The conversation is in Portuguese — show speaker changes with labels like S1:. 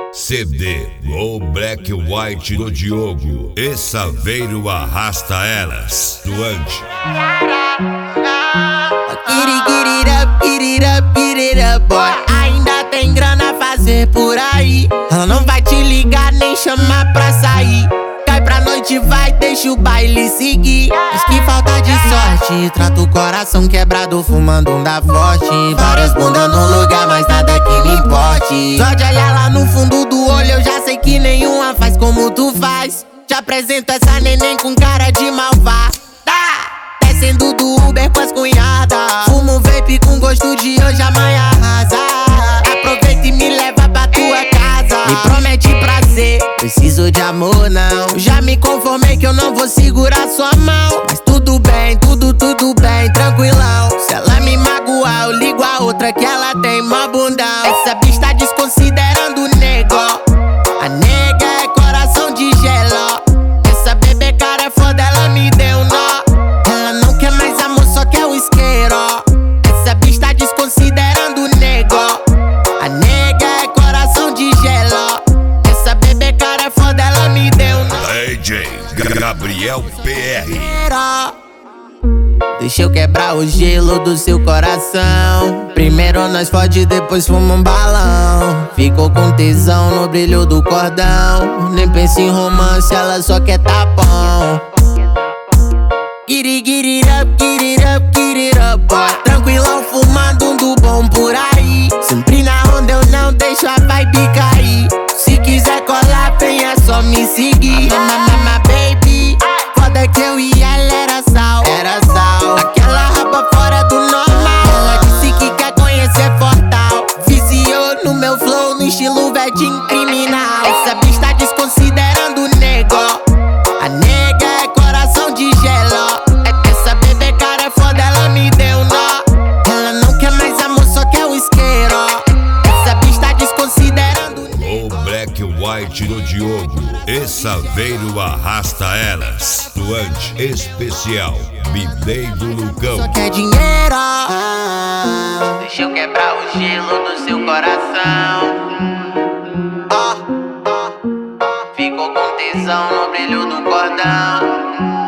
S1: CD Go Black White do Diogo e Saveiro arrasta elas do Andy.
S2: Get it up, boy. Ainda tem grana a fazer por aí. Ela não vai te ligar nem chamar pra sair. Cai pra noite, vai, deixa o baile seguir. Diz que falta de sorte, trata o coração quebrado fumando um da forte. Várias bundas no lugar, mas nada que me importe. Só de olhar lá no fundo do olho eu já sei que nenhuma faz como tu faz. Te apresento essa neném com cara de malvada. Descendo do Uber com as cunhadas. Fumo um vape com gosto de hoje, amanhã arrasa. Aproveita e me leva pra tua casa. Me promete prazer, preciso de amor não. Já me conformei que eu não vou segurar sua mão. Mas tudo bem, tudo bem, tranquilão. Se ela me magoar, eu ligo a outra que ela tem mó bundão. Essa bicha tá desconsiderando o nego. A nega é coração de gelo. Essa bebê cara é foda, ela me deu nó. Ela não quer mais amor, só quer o isqueiro. Essa bicha tá desconsiderando o nego. A nega é coração de gelo. Essa bebê cara é foda, ela me deu nó.
S1: DJ Gabriel PR.
S2: Deixa eu quebrar o gelo do seu coração. Primeiro nós fode, depois fuma um balão. Ficou com tesão no brilho do cordão. Nem pensa em romance, ela só quer tapão. Get it up, boy. Tranquilão fumando um do bom por aí. Sempre na onda eu não deixo a vibe cair. Se quiser colar, vem, é só me seguir. Mama, baby, foda que eu e ela era sal. Aquela raba fora do normal. Ela disse que quer conhecer Fortal. Viciou no meu flow, no estilo vedinho criminal. Essa bicha tá desconsiderando o nego. A nega é coração de gelo. Essa bebê cara é foda, ela me deu nó. Ela não quer mais amor, só quer o isqueiro. Essa bicha tá desconsiderando o nego.
S1: Go Black White do Diogo e Saveiro arrasta elas do Andy especial Bidei do Lucão.
S2: Só quer dinheiro. Deixa eu quebrar o gelo do seu coração. Ficou com tesão no brilho do cordão.